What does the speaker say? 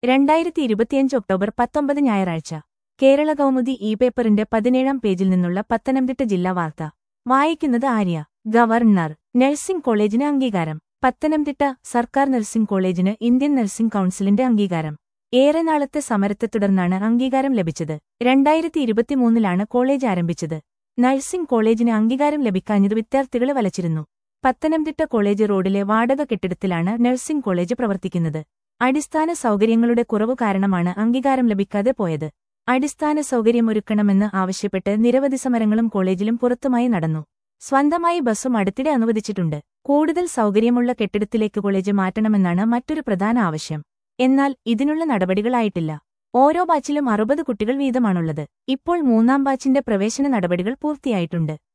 2025 October 19 ഞായറാഴ്ച കേരള കൗമുദി പേപ്പറിന്റെ 17-ാം പേജിൽ നിന്നുള്ള പത്തനംതിട്ട ജില്ലാ വാർത്ത വായിക്കുന്നത് ആര്യ. ഗവർണർ നഴ്സിംഗ് കോളേജിന് അംഗീകാരം. പത്തനംതിട്ട സർക്കാർ നഴ്സിംഗ് കോളേജിന് ഇന്ത്യൻ നഴ്സിംഗ് കൗൺസിലിന്റെ അംഗീകാരം. ഏറെ നാളത്തെ സമരത്തെ തുടർന്നാണ് അംഗീകാരം ലഭിച്ചത്. 2023-ലാണ് കോളേജ് ആരംഭിച്ചത്. നഴ്സിംഗ് കോളേജിന് അംഗീകാരം ലഭിക്കാഞ്ഞത് വിദ്യാർത്ഥികളെ വലച്ചിരുന്നു. പത്തനംതിട്ട കോളേജ് റോഡിലെ വാടക കെട്ടിടത്തിലാണ് നഴ്സിംഗ് കോളേജ് പ്രവർത്തിക്കുന്നത്. അടിസ്ഥാന സൗകര്യങ്ങളുടെ കുറവു കാരണമാണ് അംഗീകാരം ലഭിക്കാതെ പോയത്. അടിസ്ഥാന സൗകര്യമൊരുക്കണമെന്ന് ആവശ്യപ്പെട്ട് നിരവധി സമരങ്ങളും കോളേജിലും പുറത്തുമായി നടന്നു. സ്വന്തമായി ബസ്സും അടുത്തിടെ അനുവദിച്ചിട്ടുണ്ട്. കൂടുതൽ സൗകര്യമുള്ള കെട്ടിടത്തിലേക്ക് കോളേജ് മാറ്റണമെന്നാണ് മറ്റൊരു പ്രധാന ആവശ്യം. എന്നാൽ ഇതിനുള്ള നടപടികളായിട്ടില്ല. ഓരോ ബാച്ചിലും 60 കുട്ടികൾ വീതമാണുള്ളത്. ഇപ്പോൾ 3-ാം ബാച്ചിന്റെ പ്രവേശന നടപടികൾ പൂർത്തിയായിട്ടുണ്ട്.